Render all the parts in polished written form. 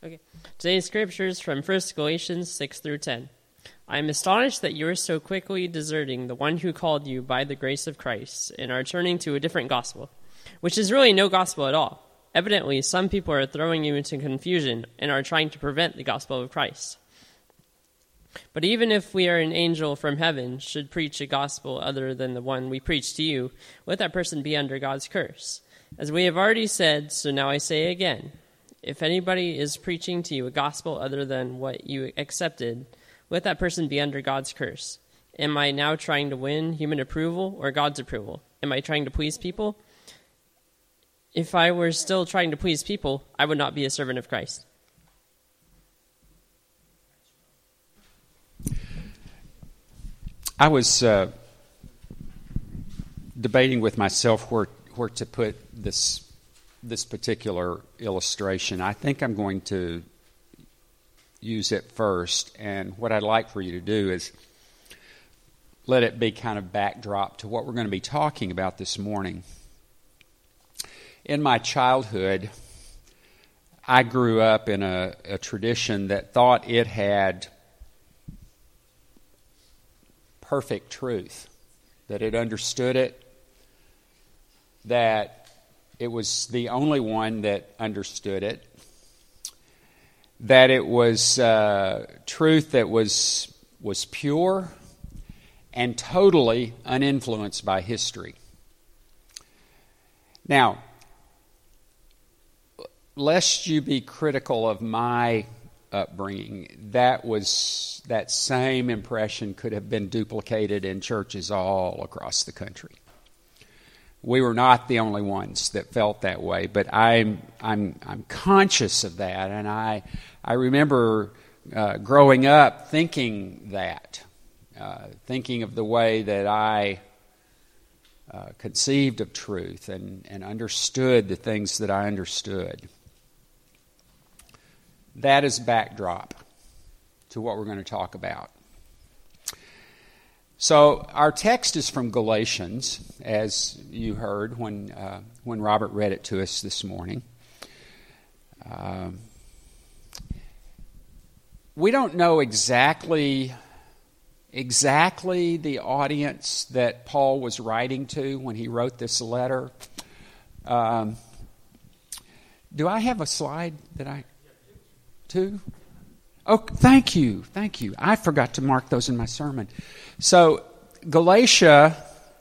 Okay. Today's scripture is from 1 Galatians 6 through 10. I am astonished that you are so quickly deserting the one who called you by the grace of Christ and are turning to a different gospel, which is really no gospel at all. Evidently, some people are throwing you into confusion and are trying to prevent the gospel of Christ. But even if we are an angel from heaven should preach a gospel other than the one we preach to you, let that person be under God's curse. As we have already said, so now I say again, if anybody is preaching to you a gospel other than what you accepted, let that person be under God's curse. Am I now trying to win human approval or God's approval? Am I trying to please people? If I were still trying to please people, I would not be a servant of Christ. I was debating with myself where to put this particular illustration. I think I'm going to use it first, and what I'd like for you to do is let it be kind of backdrop to what we're going to be talking about this morning. In my childhood, I grew up in a tradition that thought it had perfect truth, that it understood it, that it was the only one that understood it, that it was truth that was pure and totally uninfluenced by history. Now, lest you be critical of my upbringing, that same impression could have been duplicated in churches all across the country. We were not the only ones that felt that way, but I'm conscious of that, and I remember growing up thinking that, thinking of the way that I conceived of truth and understood the things that I understood. That is backdrop to what we're going to talk about. So our text is from Galatians, as you heard when Robert read it to us this morning. We don't know exactly the audience that Paul was writing to when he wrote this letter. Do I have a slide that I... Two? Oh, thank you. I forgot to mark those in my sermon. So Galatia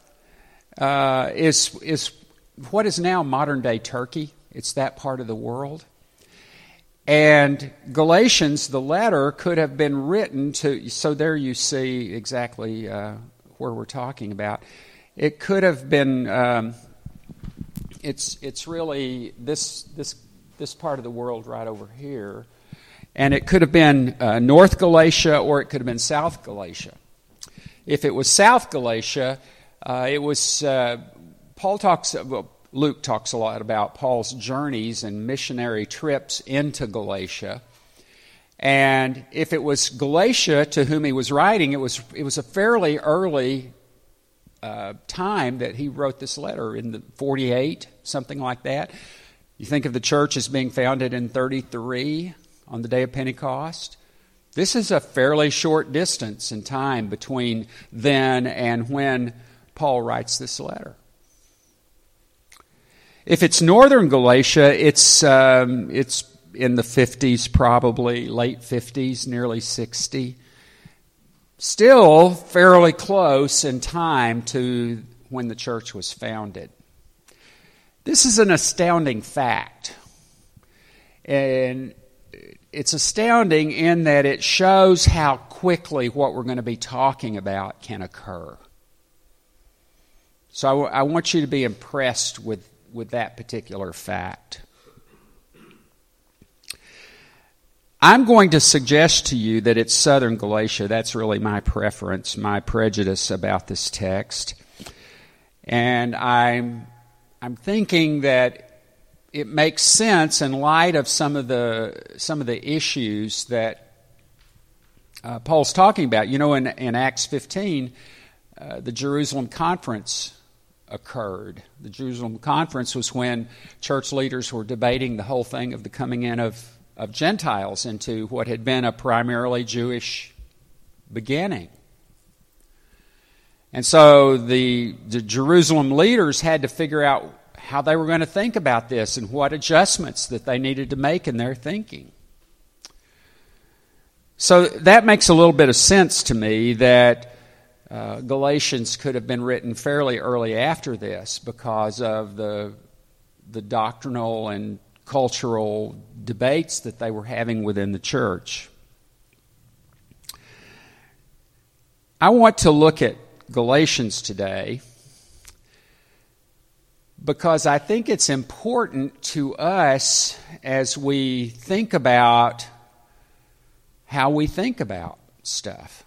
is what is now modern-day Turkey. It's that part of the world. And Galatians, the letter, could have been written to... So there you see exactly where we're talking about. It could have been... It's really this part of the world right over here. And it could have been North Galatia or it could have been South Galatia. If it was South Galatia, it was Luke talks a lot about Paul's journeys and missionary trips into Galatia. And if it was Galatia to whom he was writing, it was a fairly early time that he wrote this letter, in the 48, something like that. You think of the church as being founded in 33 on the day of Pentecost. This is a fairly short distance in time between then and when Paul writes this letter. If it's northern Galatia, it's in the 50s probably, late 50s, nearly 60. Still fairly close in time to when the church was founded. This is an astounding fact. And it's astounding in that it shows how quickly what we're going to be talking about can occur. So I want you to be impressed with that particular fact. I'm going to suggest to you that it's southern Galatia. That's really my preference, my prejudice about this text. And I'm thinking that it makes sense in light of some of the issues that Paul's talking about. You know, in Acts 15, the Jerusalem Conference occurred. The Jerusalem Conference was when church leaders were debating the whole thing of the coming in of Gentiles into what had been a primarily Jewish beginning. And so the Jerusalem leaders had to figure out how they were going to think about this and what adjustments that they needed to make in their thinking. So that makes a little bit of sense to me that Galatians could have been written fairly early after this because of the doctrinal and cultural debates that they were having within the church. I want to look at Galatians today because I think it's important to us as we think about how we think about stuff.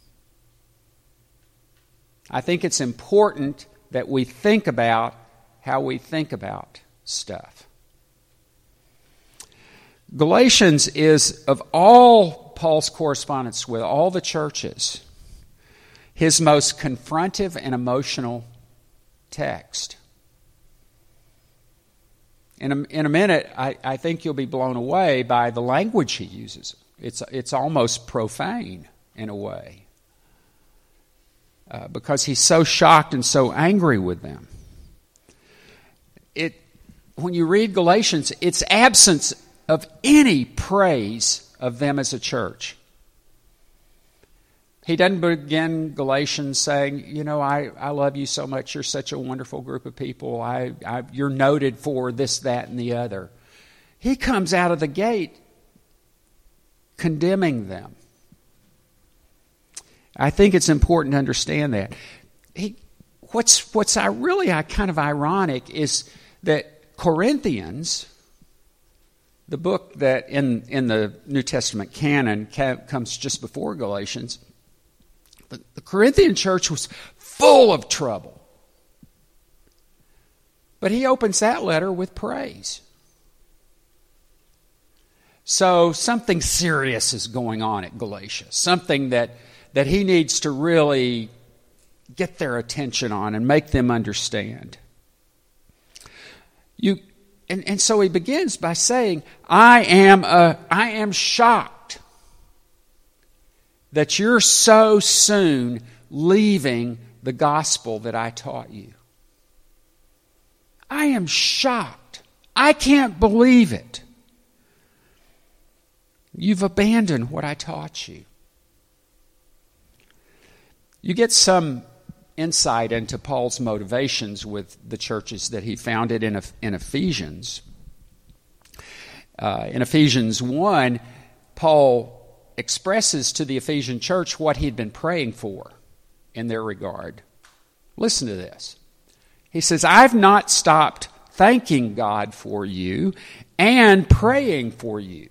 I think it's important that we think about how we think about stuff. Galatians is, of all Paul's correspondence with all the churches, his most confrontive and emotional text. In a minute, I think you'll be blown away by the language he uses. It's almost profane in a way because he's so shocked and so angry with them. When you read Galatians, it's absence of any praise of them as a church. He doesn't begin Galatians saying, I love you so much. You're such a wonderful group of people. You're noted for this, that, and the other. He comes out of the gate condemning them. I think it's important to understand that. What's kind of ironic is that Corinthians, the book that in the New Testament canon comes just before Galatians, the Corinthian church was full of trouble. But he opens that letter with praise. So something serious is going on at Galatia, something that he needs to really get their attention on and make them understand. And so he begins by saying, I am shocked that you're so soon leaving the gospel that I taught you. I am shocked. I can't believe it. You've abandoned what I taught you. You get some insight into Paul's motivations with the churches that he founded in Ephesians. In Ephesians 1, Paul expresses to the Ephesian church what he'd been praying for in their regard. Listen to this. He says, I've not stopped thanking God for you and praying for you,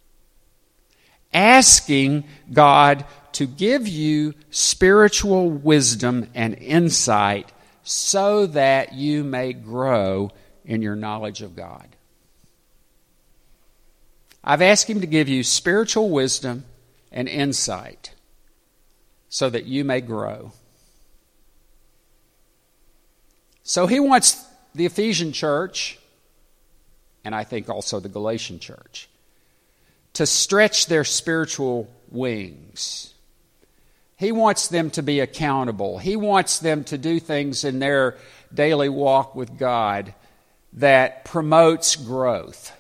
asking God to give you spiritual wisdom and insight so that you may grow in your knowledge of God. I've asked him to give you spiritual wisdom and insight so that you may grow. So he wants the Ephesian church, and I think also the Galatian church, to stretch their spiritual wings. He wants them to be accountable. He wants them to do things in their daily walk with God that promotes growth.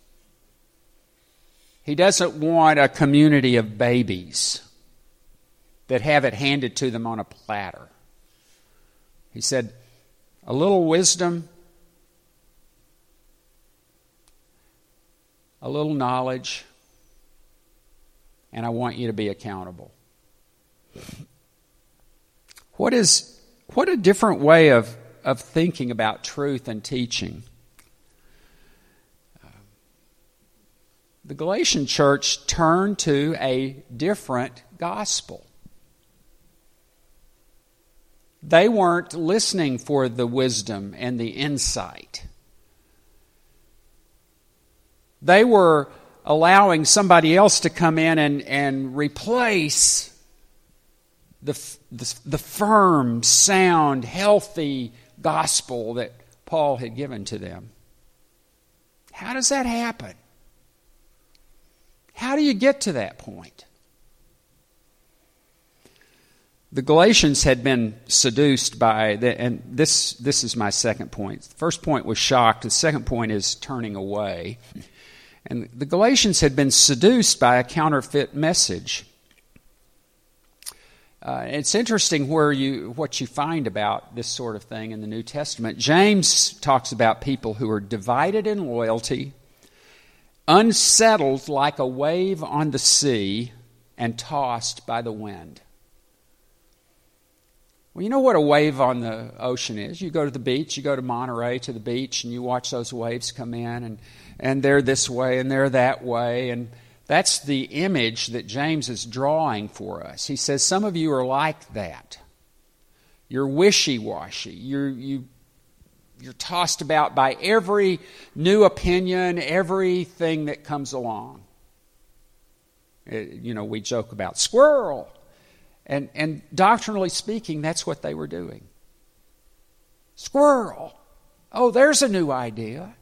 He doesn't want a community of babies that have it handed to them on a platter. He said, a little wisdom, a little knowledge, and I want you to be accountable. What a different way of thinking about truth and teaching. The Galatian church turned to a different gospel. They weren't listening for the wisdom and the insight. They were allowing somebody else to come in and replace the firm, sound, healthy gospel that Paul had given to them. How does that happen? How do you get to that point? The Galatians had been seduced by, and this is my second point. The first point was shocked. The second point is turning away. And the Galatians had been seduced by a counterfeit message. It's interesting what you find about this sort of thing in the New Testament. James talks about people who are divided in loyalty, unsettled like a wave on the sea, and tossed by the wind. Well, you know what a wave on the ocean is. You go to the beach, you go to Monterey to the beach, and you watch those waves come in, and they're this way and they're that way, and that's the image that James is drawing for us. He says some of you are like that. You're wishy-washy. You're tossed about by every new opinion, everything that comes along. We joke about squirrel. And doctrinally speaking, that's what they were doing. Squirrel. Oh, there's a new idea.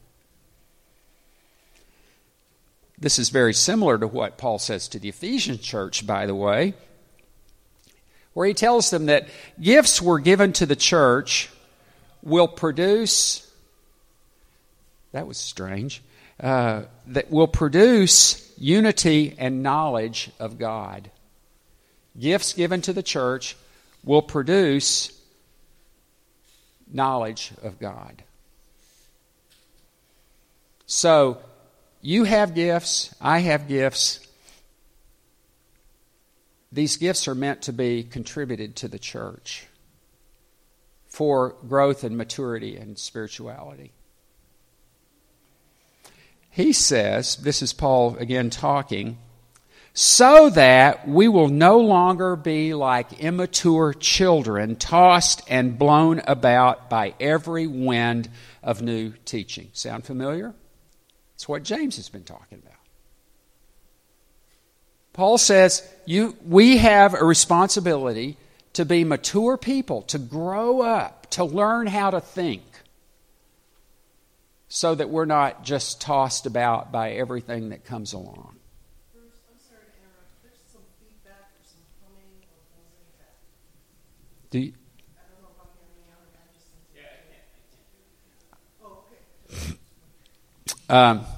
This is very similar to what Paul says to the Ephesian church, by the way, where he tells them that gifts were given to the church will produce, that was strange, that will produce unity and knowledge of God. Gifts given to the church will produce knowledge of God. So, you have gifts, I have gifts. These gifts are meant to be contributed to the church for growth and maturity and spirituality. He says, this is Paul again talking, so that we will no longer be like immature children, tossed and blown about by every wind of new teaching. Sound familiar? It's what James has been talking about. Paul says, we have a responsibility to be mature people, to grow up, to learn how to think, so that we're not just tossed about by everything that comes along. Do you? I don't know if I'm hearing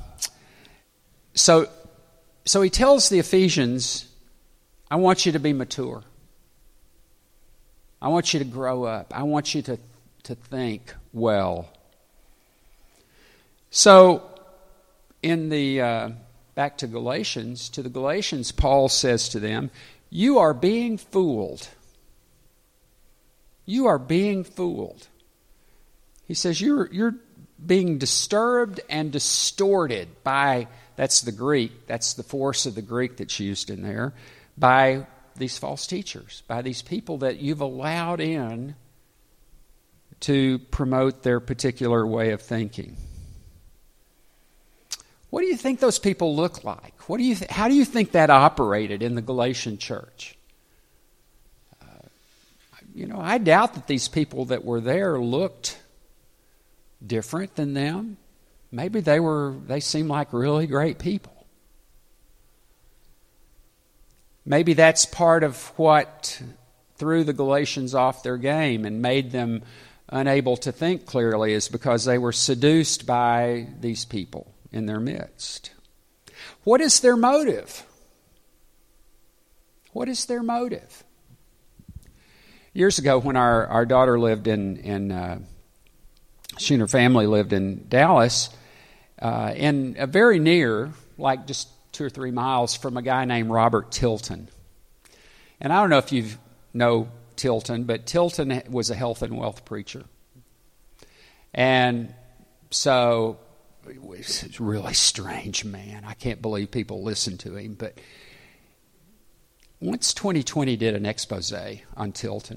So he tells the Ephesians, I want you to be mature. I want you to grow up. I want you to think well. So in the back to the Galatians, Paul says to them, you are being fooled. You are being fooled. He says you're being disturbed and distorted by, that's the Greek, that's the force of the Greek that's used in there, by these false teachers, by these people that you've allowed in to promote their particular way of thinking. What do you think those people look like? How do you think that operated in the Galatian church? I doubt that these people that were there looked different than them. Maybe they seemed like really great people. Maybe that's part of what threw the Galatians off their game and made them unable to think clearly, is because they were seduced by these people in their midst. What is their motive? What is their motive? Years ago, when our daughter lived she and her family lived in Dallas, in a very near, like just 2 or 3 miles from a guy named Robert Tilton. And I don't know if you know Tilton, but Tilton was a health and wealth preacher. And so, he was a really strange man. I can't believe people listen to him, but once 2020 did an expose on Tilton.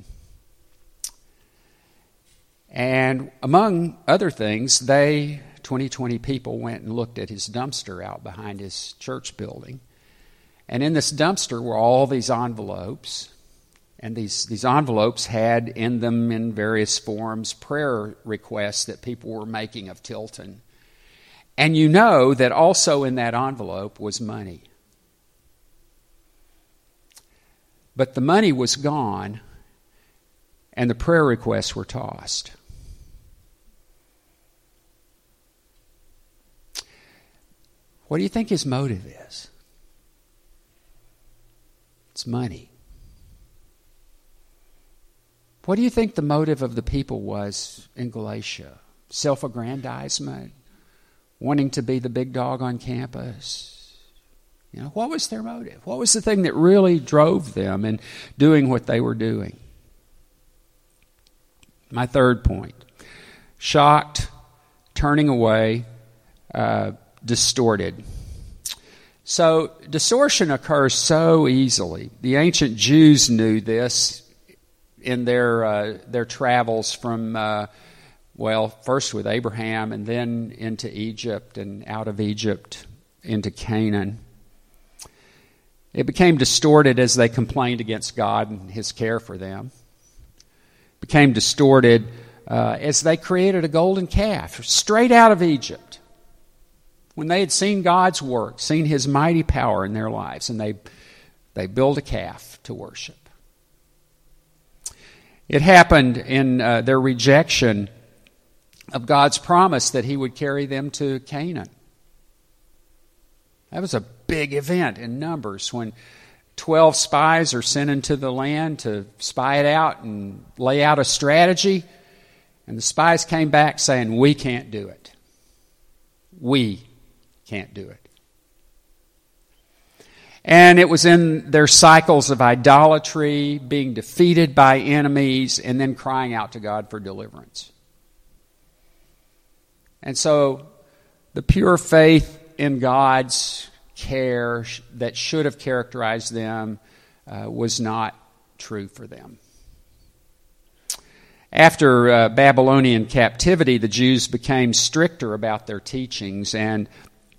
And among other things, 2020 people went and looked at his dumpster out behind his church building. And in this dumpster were all these envelopes. And these envelopes had in them, in various forms, prayer requests that people were making of Tilton. And you know that also in that envelope was money. But the money was gone, and the prayer requests were tossed. What do you think his motive is? It's money. What do you think the motive of the people was in Galatia? Self-aggrandizement? Wanting to be the big dog on campus? You know, what was their motive? What was the thing that really drove them in doing what they were doing? My third point. Shocked, turning away, distorted. So distortion occurs so easily. The ancient Jews knew this in their travels from, first with Abraham and then into Egypt and out of Egypt into Canaan. It became distorted as they complained against God and His care for them. It became distorted as they created a golden calf straight out of Egypt. When they had seen God's work, seen His mighty power in their lives, and they built a calf to worship. It happened in their rejection of God's promise that He would carry them to Canaan. That was a big event in Numbers when 12 spies are sent into the land to spy it out and lay out a strategy. And the spies came back saying, "We can't do it. We can't do it." And it was in their cycles of idolatry, being defeated by enemies, and then crying out to God for deliverance. And so the pure faith in God's care that should have characterized them was not true for them. After Babylonian captivity, the Jews became stricter about their teachings, and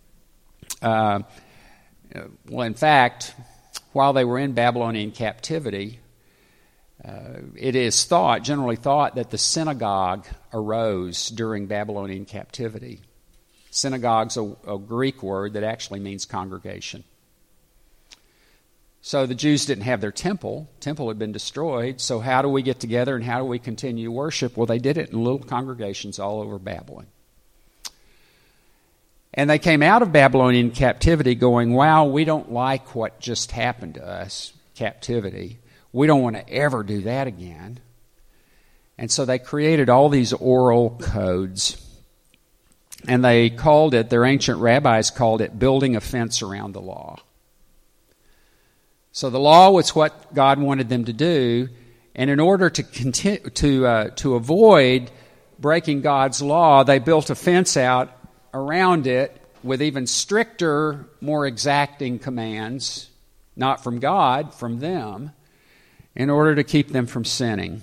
in fact, while they were in Babylonian captivity, it is generally thought, that the synagogue arose during Babylonian captivity. Synagogue's a Greek word that actually means congregation. So the Jews didn't have their temple. Temple had been destroyed. So how do we get together and how do we continue worship? Well, they did it in little congregations all over Babylon. And they came out of Babylonian captivity going, "Wow, we don't like what just happened to us, captivity. We don't want to ever do that again." And so they created all these oral codes. And they called it, their ancient rabbis called it, building a fence around the law. So the law was what God wanted them to do, and in order to avoid breaking God's law, they built a fence out around it with even stricter, more exacting commands, not from God, from them, in order to keep them from sinning.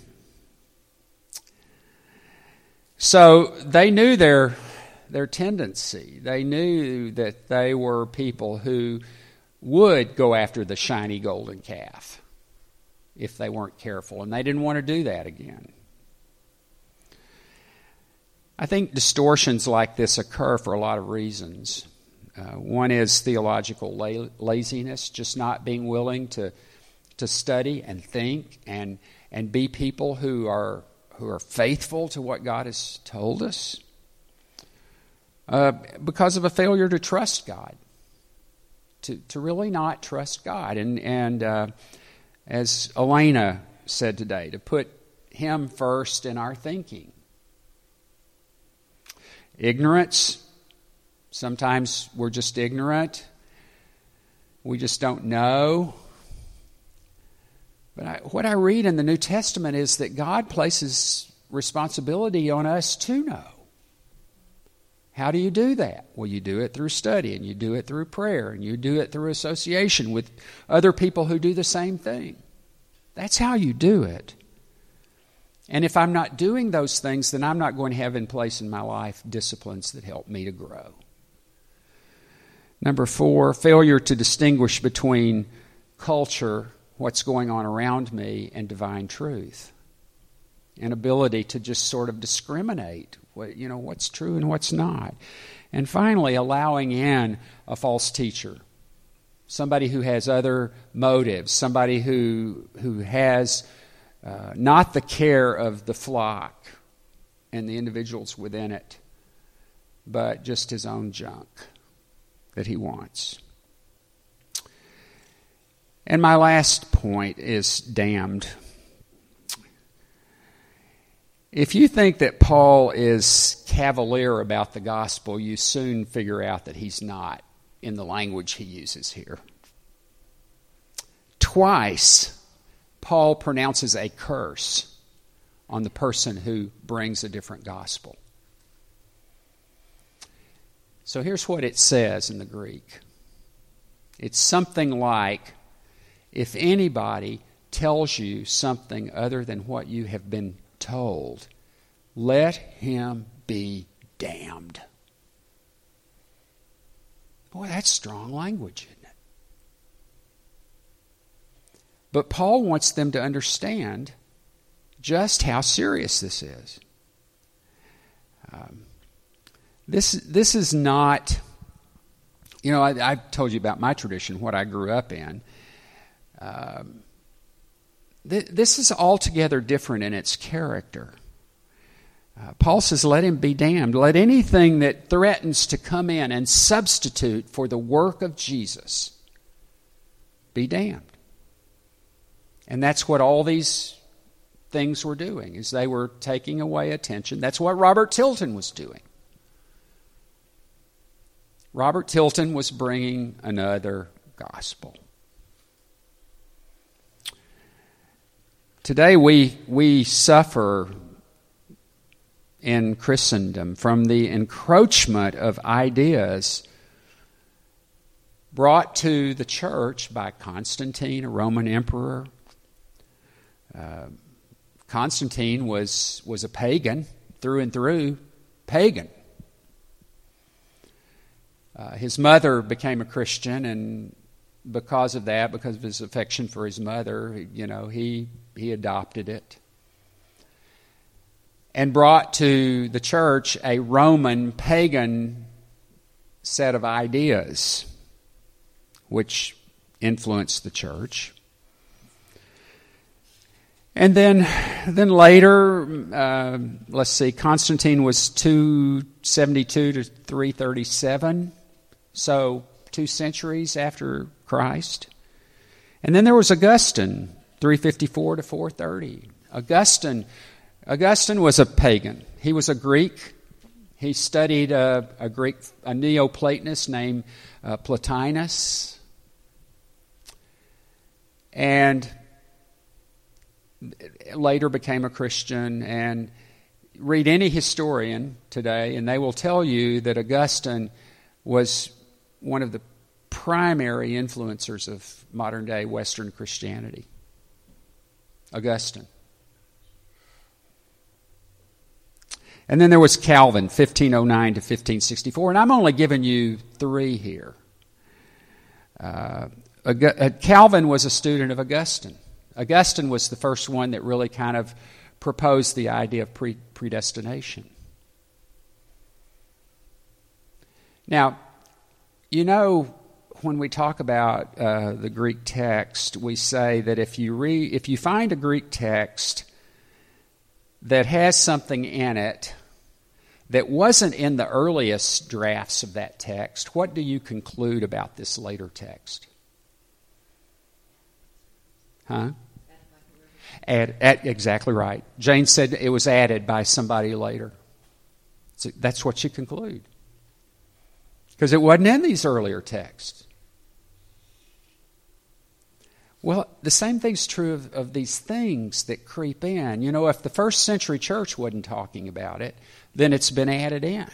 So they knew their tendency. They knew that they were people who would go after the shiny golden calf if they weren't careful, and they didn't want to do that again. I think distortions like this occur for a lot of reasons. One is theological laziness, just not being willing to study and think and be people who are faithful to what God has told us. Because of a failure to trust God, to really not trust God, and as Elena said today, to put Him first in our thinking. Ignorance. Sometimes we're just ignorant. We just don't know. But what I read in the New Testament is that God places responsibility on us to know. How do you do that? Well, you do it through study, and you do it through prayer, and you do it through association with other people who do the same thing. That's how you do it. And if I'm not doing those things, then I'm not going to have in place in my life disciplines that help me to grow. Number 4, failure to distinguish between culture, what's going on around me, and divine truth. An ability to just sort of discriminate what's true and what's not. And finally, allowing in a false teacher. somebody who has other motives, somebody who has not the care of the flock and the individuals within it, but just his own junk that he wants. And my last point is damned. If you think that Paul is cavalier about the gospel, you soon figure out that he's not in the language he uses here. Twice, Paul pronounces a curse on the person who brings a different gospel. So here's what it says in the Greek. It's something like, if anybody tells you something other than what you have been told, let him be damned. Boy, that's strong language, isn't it? But Paul wants them to understand just how serious this is. This is not, I told you about my tradition, what I grew up in. This is altogether different in its character. Paul says, let him be damned. Let anything that threatens to come in and substitute for the work of Jesus be damned. And that's what all these things were doing, is they were taking away attention. That's what Robert Tilton was doing. Robert Tilton was bringing another gospel. Today we suffer in Christendom from the encroachment of ideas brought to the church by Constantine, a Roman emperor. Constantine was a pagan, through and through, pagan. His mother became a Christian, and because of that, because of his affection for his mother, he adopted it and brought to the church a Roman pagan set of ideas which influenced the church. And then later, Constantine was 272 to 337, so 2 centuries after Christ. And then there was Augustine, 354 to 430. Augustine was a pagan. He was a Greek. He studied a Neoplatonist named Plotinus. And later became a Christian. And read any historian today, and they will tell you that Augustine was one of the primary influencers of modern-day Western Christianity. Augustine. And then there was Calvin, 1509 to 1564, and I'm only giving you 3 here. Calvin was a student of Augustine. Augustine was the first one that really kind of proposed the idea of predestination. Now, when we talk about the Greek text, we say that if you find a Greek text that has something in it that wasn't in the earliest drafts of that text, what do you conclude about this later text? Huh? Exactly right. Jane said it was added by somebody later. So that's what you conclude. Because it wasn't in these earlier texts. Well, the same thing's true of these things that creep in. If the first century church wasn't talking about it, then it's been added in.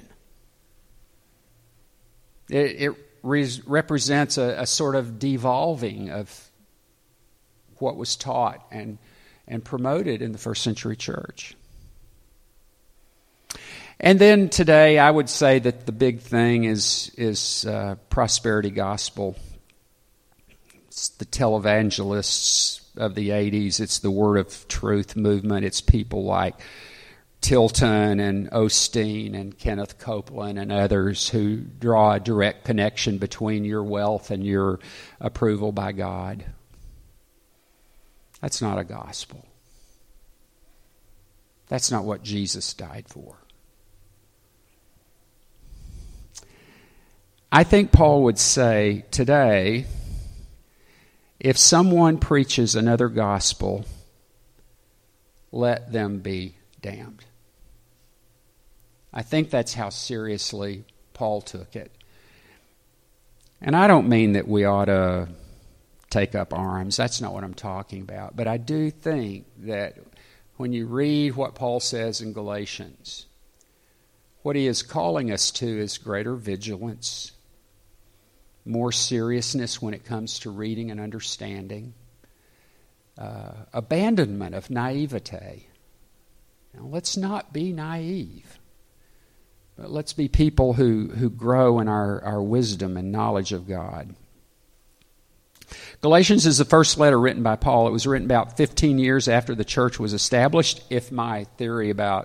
It represents a sort of devolving of what was taught and promoted in the first century church. And then today, I would say that the big thing is prosperity gospel. It's the televangelists of the 80s. It's the Word of Truth movement. It's people like Tilton and Osteen and Kenneth Copeland and others who draw a direct connection between your wealth and your approval by God. That's not a gospel. That's not what Jesus died for. I think Paul would say today, if someone preaches another gospel, let them be damned. I think that's how seriously Paul took it. And I don't mean that we ought to take up arms. That's not what I'm talking about. But I do think that when you read what Paul says in Galatians, what he is calling us to is greater vigilance, more seriousness when it comes to reading and understanding, abandonment of naivete. Now, let's not be naive, but let's be people who grow in our wisdom and knowledge of God. Galatians is the first letter written by Paul. It was written about 15 years after the church was established, if my theory about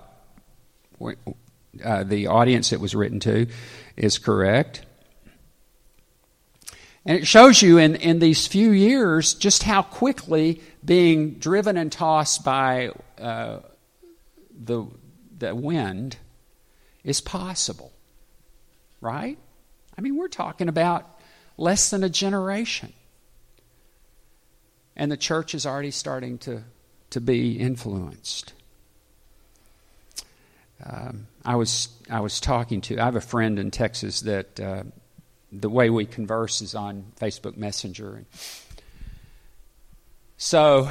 the audience it was written to is correct. And it shows you in these few years just how quickly being driven and tossed by the wind is possible, right? I mean, we're talking about less than a generation. And the church is already starting to be influenced. I was talking to, I have a friend in Texas that the way we converse is on Facebook Messenger. So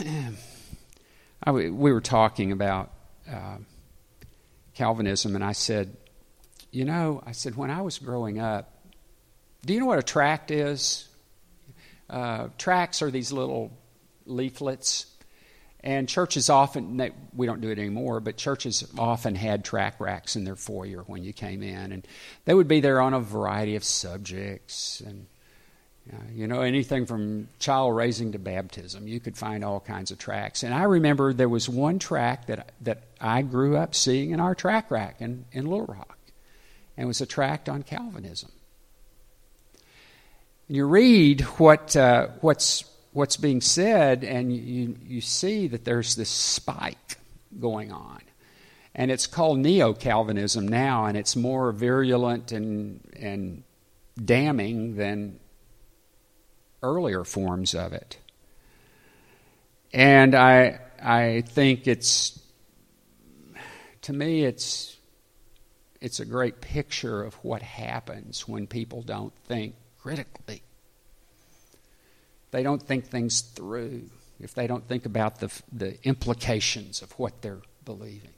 we were talking about Calvinism, and I said, when I was growing up, do you know what a tract is? Tracts are these little leaflets, and churches often, we don't do it anymore, but churches often had tract racks in their foyer when you came in, and they would be there on a variety of subjects, and anything from child raising to baptism. You could find all kinds of tracts. And I remember there was one tract that I grew up seeing in our tract rack in Little Rock, and it was a tract on Calvinism. You read what's being said, and you see that there's this spike going on. And it's called Neo-Calvinism now, and it's more virulent and damning than earlier forms of it. And I think to me it's a great picture of what happens when people don't think critically. They don't think things through. If they don't think about the implications of what they're believing.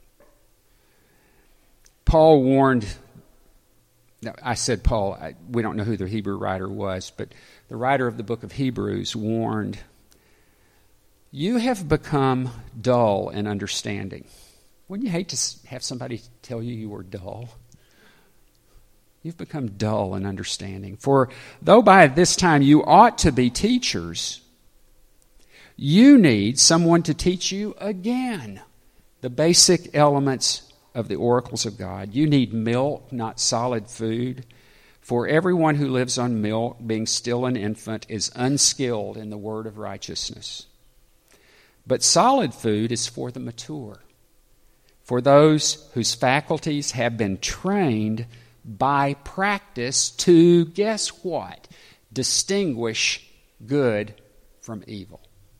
Paul warned, I said Paul, we don't know who the Hebrew writer was, but the writer of the book of Hebrews warned, you have become dull in understanding. Wouldn't you hate to have somebody tell you were dull? You've become dull in understanding. For though by this time you ought to be teachers, you need someone to teach you again the basic elements of the oracles of God. You need milk, not solid food. For everyone who lives on milk, being still an infant, is unskilled in the word of righteousness. But solid food is for the mature, for those whose faculties have been trained by practice to, guess what? Distinguish good from evil.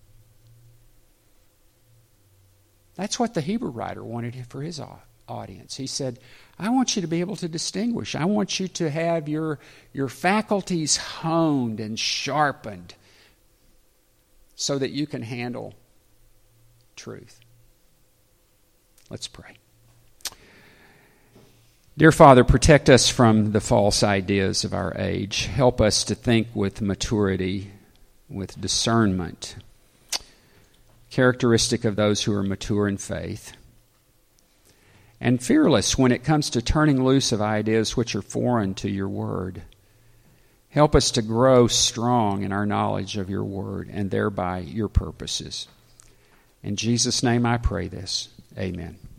That's what the Hebrew writer wanted for his audience. He said, I want you to be able to distinguish. I want you to have your faculties honed and sharpened so that you can handle truth. Let's pray. Dear Father, protect us from the false ideas of our age. Help us to think with maturity, with discernment, characteristic of those who are mature in faith, and fearless when it comes to turning loose of ideas which are foreign to your word. Help us to grow strong in our knowledge of your word and thereby your purposes. In Jesus' name I pray this. Amen.